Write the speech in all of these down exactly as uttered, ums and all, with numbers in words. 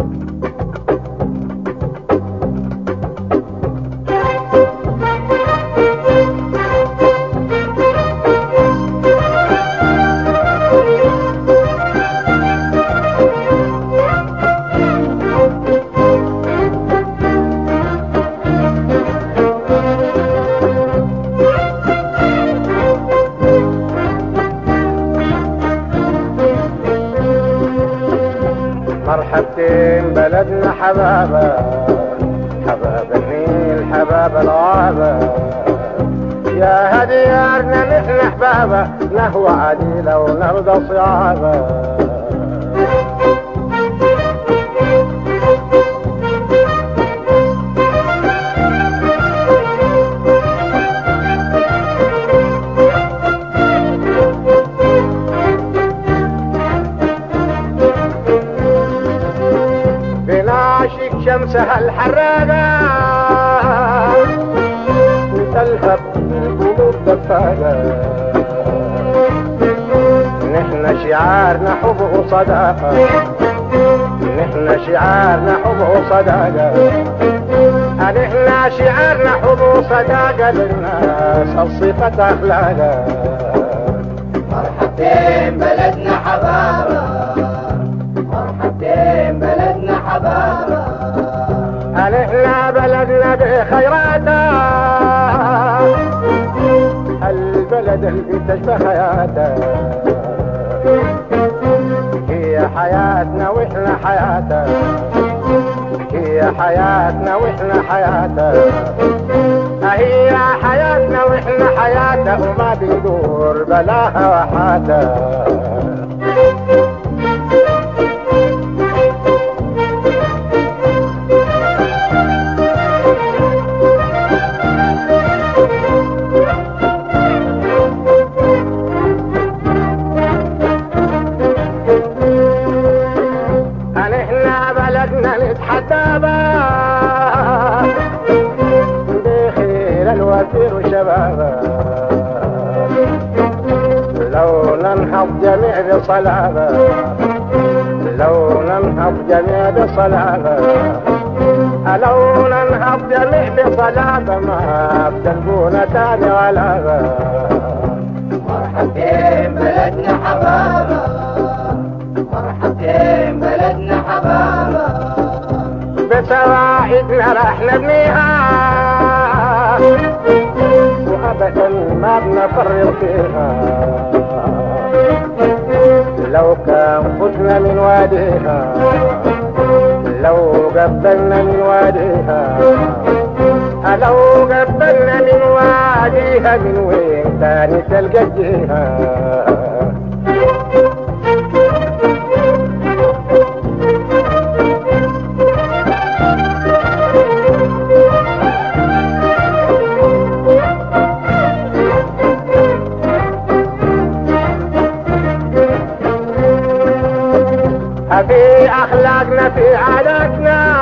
مرحبتين بلدنا حبابة، حباب النيل حباب الغابة، يا هديارنا نحن احبابة، نهوى عديلة ونرضى صعابة. شمسها الحراقة وتلهب القلوب دفاقة، نحن شعارنا حب وصداقة، نحن شعارنا حب وصداقة، نحن شعارنا حب وصداقة، للناس الصفة أخلاقة. مرحبتين بلدنا حبابة، مرحبتين بلدنا حبابة، نحن بلدنا بخيراته، البلد اللي تشبه حياته، هي حياتنا واحنا حياته، هي حياتنا واحنا حياته، هي حياتنا واحنا حياته، وما بندور بلاها وحاته. بخير الوفير وشبابه، لو ننهض جميع بصلابه، لو ننهض جميع بصلابه، لو ننهض جميع بصلابه، ما بتلقونا تاني غلابه. مرحبتين بلدنا حبابه، مرحبتين بلدنا حبابه، بسواعدنا راح نبنيها، وابدا ما بنفرط فيها، لو كان فتنا من واديها، لو قبلنا من واديها، لو قبلنا من واديها، من وين تاني تلقى جيها. في أخلاقنا في عاداتنا،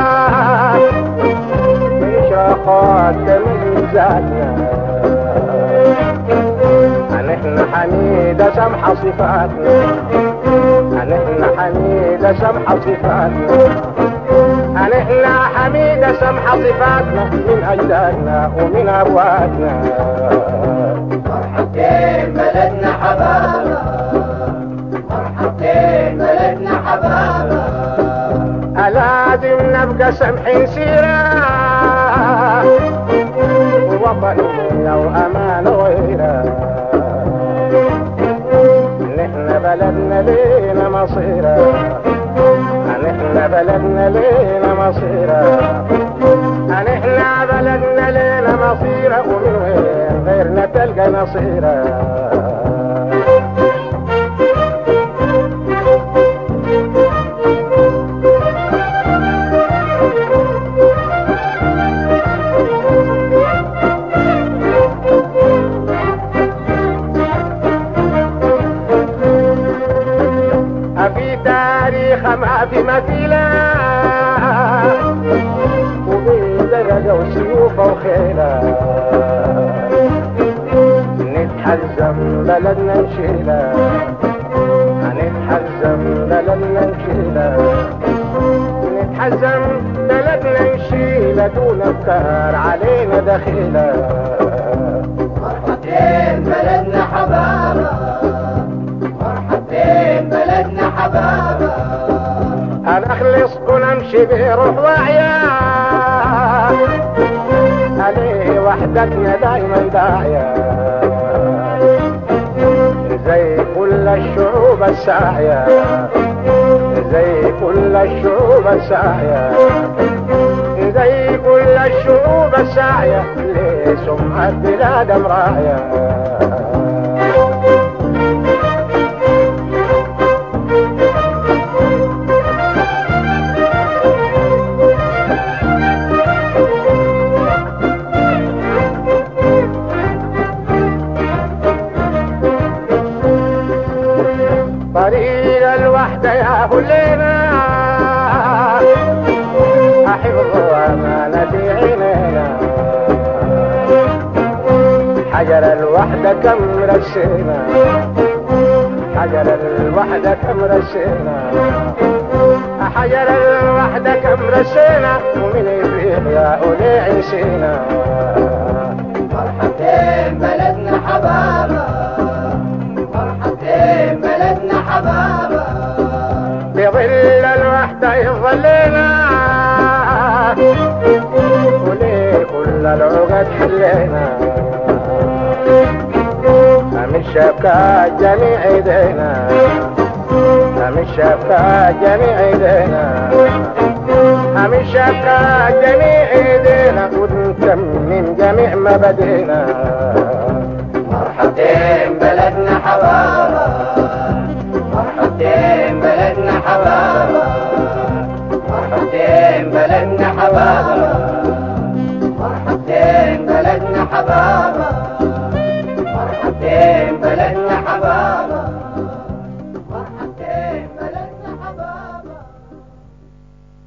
في شوقات من ذاتنا، نحن حميدة سمحة صفاتنا، نحن حميدة سمحة صفاتنا، نحن حميدة سمحة صفاتنا، من أجدادنا ومن أبواتنا. مرحبتين بلدنا حبابة، مرحبتين بلدنا حبابة، لازم نبقى سمحين سيرة، ووطنية وأمان وغيرة، نحن بلدنا لينا مصيرة، نحن بلدنا لينا مصيرة، نحن بلدنا لينا مصيرة، ومن وين غيرنا تلقى نصيرة. في تاريخ ما في مثيلة، وبدرجة وسيوفة وخيلة، نتحزم بلدنا نشيلة، نتحزم بلدنا نشيلة، نتحزم بلدنا نشيل دون افكار علينا دخيلة. مرحبتين بلدنا حبابة، مرحبتين بلدنا حبابة. انا اخلص ونمشي بروح واعية عليه وحدتنا دايما داعية زي كل الشعوب الساعية، زي كل الشعوب الساعية، زي كل الشعوب الساعية لسمعة بلاد مراعية. طريق الوحدة يا كلنا أحفظ أمانة عينينا، حجر الوحدة كم رسينا، حجر الوحدة كم رسينا، حجر الوحدة كم رسينا ومن يفيق يا أولي عيسينا. مرحبتين بلدنا حبابة، مرحبتين بلدنا حبابة. بظل الوحدة يظلينا وليه كل العقد حلينا، من شبكة جميع ايدينا، من شبكة جميع ايدينا، من شبكة جميع ايدينا ونتمم جميع ما بدينا. مرحبتين بلدنا حبابة، مرحبتين بلدنا حبابة، مرحبتين بلدنا حبابة، مرحبتين بلدنا حبابة، مرحبتين بلدنا